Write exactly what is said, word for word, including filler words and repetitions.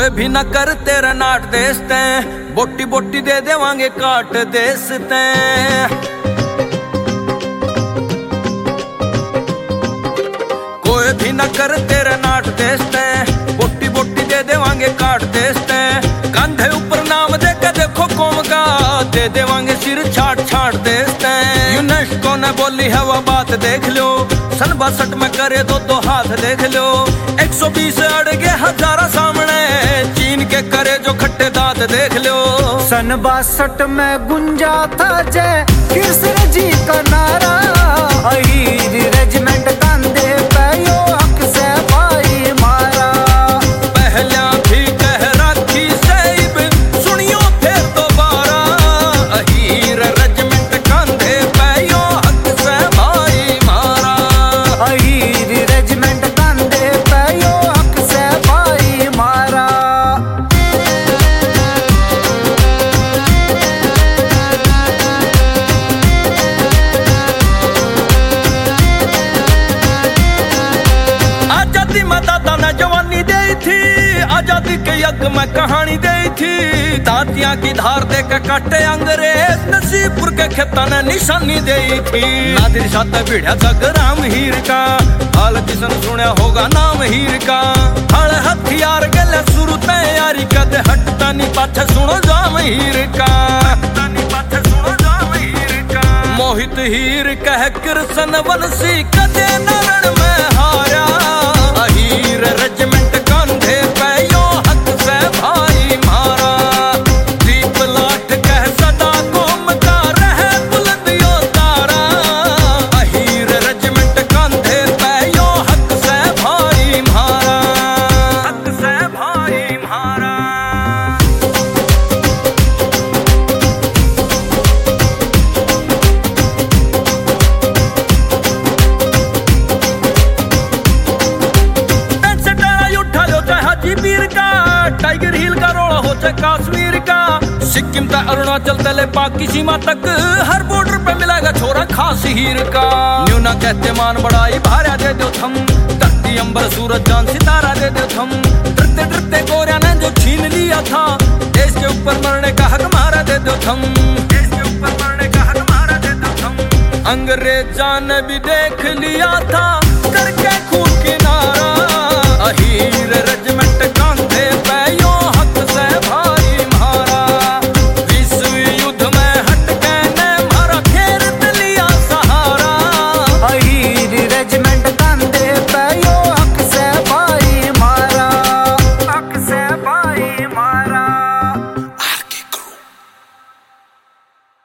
कोई भी न कर तेरा नाट देसते, बोटी बोटी दे देवांगे काट देसते। कोई भी न कर तेरा नाट देसते, बोटी बोटी दे देवांगे काट देसते। कंधे ऊपर नाम दे के देखो कौम का, दे देवांगे सिर छाट छाट देसते। यूनेस्को ने बोली है वो बात देख लो, सन बासठ में करे दो दो हाथ देख लो। एक सौ बीस अड़गे हजारा सामने, चीन के करे जो खट्टे दांत देख लो। सन बासठ में गुंजा था जय कृष्ण जी का नारा, अहीर रेजिमेंट कंधे पे यो हक से भाई मारा। पहला भी कह रखी सैब सुनियो फिर दोबारा, अहीर रेजिमेंट कंधे पे यो हक से भाई मारा। अहीर रेजिमेंट कंधे पे यो हक से भाई मारा। आजादी में दादा ने जवानी दी थी, आजादी के यज्ञ में कहानी दी थी। दातियां की धार दे के काटे अंग्रेज, नसीबपुर के खेता ने निशानी दी थी। नादिर शाह भिड़िया तक राम हीर का, हाल किसन सुना होगा नाम हीर का। हल हथियार गले शुरू तैयारी कदे हटता नहीं पाछे सुनो जाम हीर का। हटता नहीं पाछे सुनो जाम हीर का। मोहित हीर कह कृष्ण वंशी कदे नरण में हारा, अहीर रेजिमेंट कंधे पे यो हक से भाई मारा। दीप लाठ कह सदा कौम का रहे बुलंद यो तारा, अहीर रेजिमेंट कंधे पे यो हक से भाई मारा। हक से भाई मारा। टाइगर हिल का रोड़ा हो चाहे कश्मीर का, सिक्किम का अरुणाचल तले पाक सीमा तक, हर बॉर्डर पे मिलेगा छोरा खास हीर का। न्यू ना कहते मान बड़ाई भारा दे दो थम, धरती अंबर सूरज चांद सितारा दे दो थम। डरते डरते गोरिया ने जो छीन लिया था, देश के ऊपर मरने का हक मारा दे दो थम। देश के ऊपर मरने का हक मारा दे दो थम। अंग्रेजा ने भी देख लिया था,